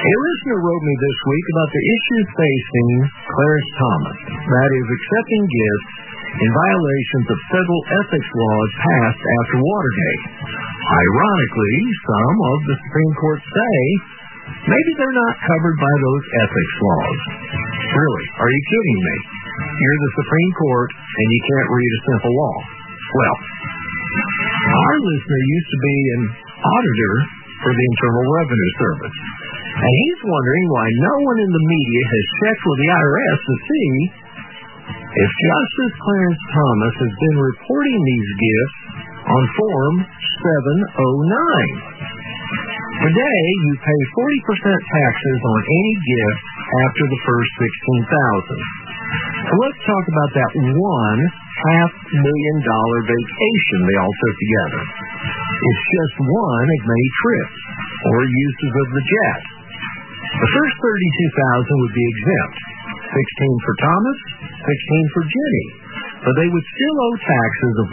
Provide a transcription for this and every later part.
A listener wrote me this week about the issues facing Clarence Thomas, that is, accepting gifts in violations of federal ethics laws passed after Watergate. Ironically, some of the Supreme Court say maybe they're not covered by those ethics laws. Really, are you kidding me? You're the Supreme Court and you can't read a simple law. Well, our listener used to be an auditor for the Internal Revenue Service, and he's wondering why no one in the media has checked with the IRS to see if Justice Clarence Thomas has been reporting these gifts on Form 709. Today, you pay 40% taxes on any gift after the first $16,000. So let's talk about that $500,000 vacation they all took together. It's just one of many trips or uses of the jet. The first $32,000 would be exempt, $16,000 for Thomas, $16,000 for Jenny, but they would still owe taxes of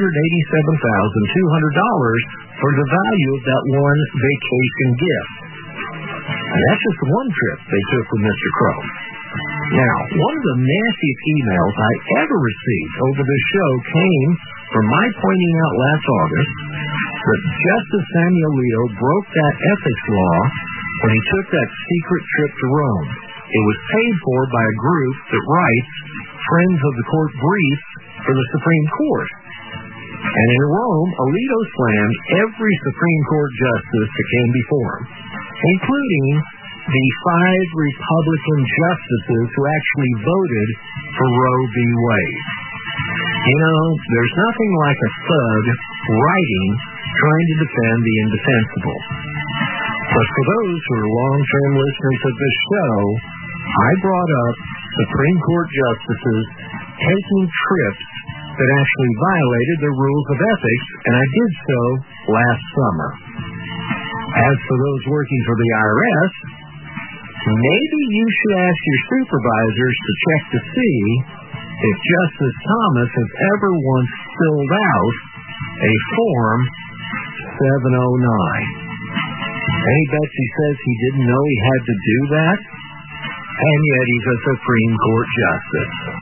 $187,200 for the value of that one vacation gift. And that's just one trip they took with Mr. Crow. Now, one of the nastiest emails I ever received over this show came from my pointing out last August that Justice Samuel Alito broke that ethics law when he took that secret trip to Rome. It was paid for by a group that writes Friends of the Court briefs for the Supreme Court. And in Rome, Alito slammed every Supreme Court justice that came before him, including the 5 Republican justices who actually voted for Roe v. Wade. You know, there's nothing like a thug writing trying to defend the indefensible. But for those who are long-term listeners of this show, I brought up Supreme Court justices taking trips that actually violated their rules of ethics, and I did so last summer. As for those working for the IRS, maybe you should ask your supervisors to check to see if Justice Thomas has ever once filled out a Form 709. Any bets he says he didn't know he had to do that? And yet he's a Supreme Court justice.